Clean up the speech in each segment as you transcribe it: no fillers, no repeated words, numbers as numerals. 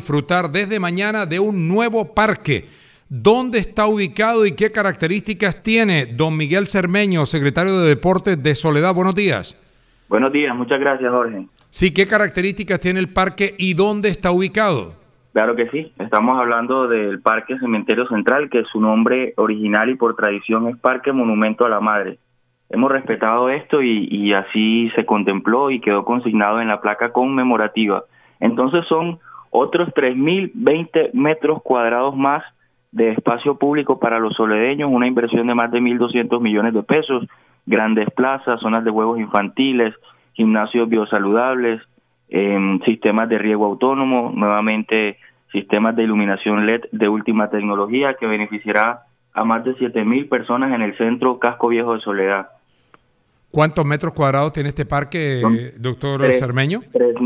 disfrutar desde mañana de un nuevo parque. ¿Dónde está ubicado y qué características tiene? Don Miguel Cermeño, secretario de Deportes de Soledad. Buenos días. Buenos días, muchas gracias, Jorge. Sí, ¿qué características tiene el parque y dónde está ubicado? Claro que sí, estamos hablando del Parque Cementerio Central, que su nombre original y por tradición es Parque Monumento a la Madre. Hemos respetado esto y así se contempló y quedó consignado en la placa conmemorativa. Entonces son otros 3.020 metros cuadrados más de espacio público para los soledeños, una inversión de más de 1.200 millones de pesos, grandes plazas, zonas de juegos infantiles, gimnasios biosaludables, sistemas de riego autónomo, nuevamente sistemas de iluminación LED de última tecnología que beneficiará a más de 7.000 personas en el centro Casco Viejo de Soledad. ¿Cuántos metros cuadrados tiene este parque, doctor Cermeño?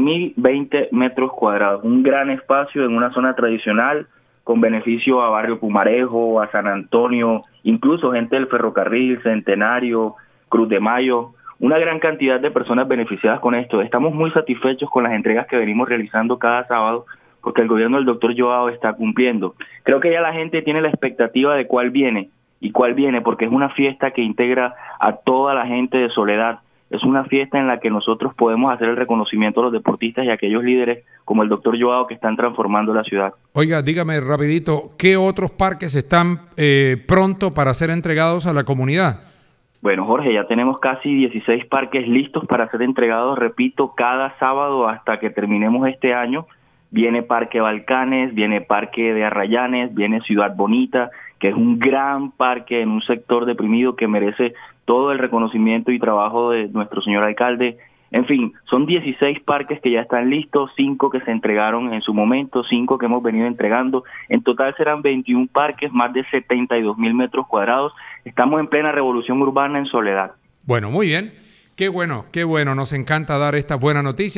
3.020 metros cuadrados, un gran espacio en una zona tradicional con beneficio a Barrio Pumarejo, a San Antonio, incluso gente del Ferrocarril, Centenario, Cruz de Mayo, una gran cantidad de personas beneficiadas con esto. Estamos muy satisfechos con las entregas que venimos realizando cada sábado porque el gobierno del doctor Joao está cumpliendo. Creo que ya la gente tiene la expectativa de cuál viene porque es una fiesta que integra a toda la gente de Soledad. Es una fiesta en la que nosotros podemos hacer el reconocimiento a los deportistas y a aquellos líderes como el doctor Joao que están transformando la ciudad. Oiga, dígame rapidito, ¿qué otros parques están pronto para ser entregados a la comunidad? Bueno, Jorge, ya tenemos casi 16 parques listos para ser entregados, repito, cada sábado hasta que terminemos este año. Viene Parque Balcanes, viene Parque de Arrayanes, viene Ciudad Bonita, que es un gran parque en un sector deprimido que merece todo el reconocimiento y trabajo de nuestro señor alcalde. En fin, son 16 parques que ya están listos, 5 que se entregaron en su momento, 5 que hemos venido entregando. En total serán 21 parques, más de 72.000 metros cuadrados. Estamos en plena revolución urbana en Soledad. Bueno, muy bien. Qué bueno, nos encanta dar esta buena noticia.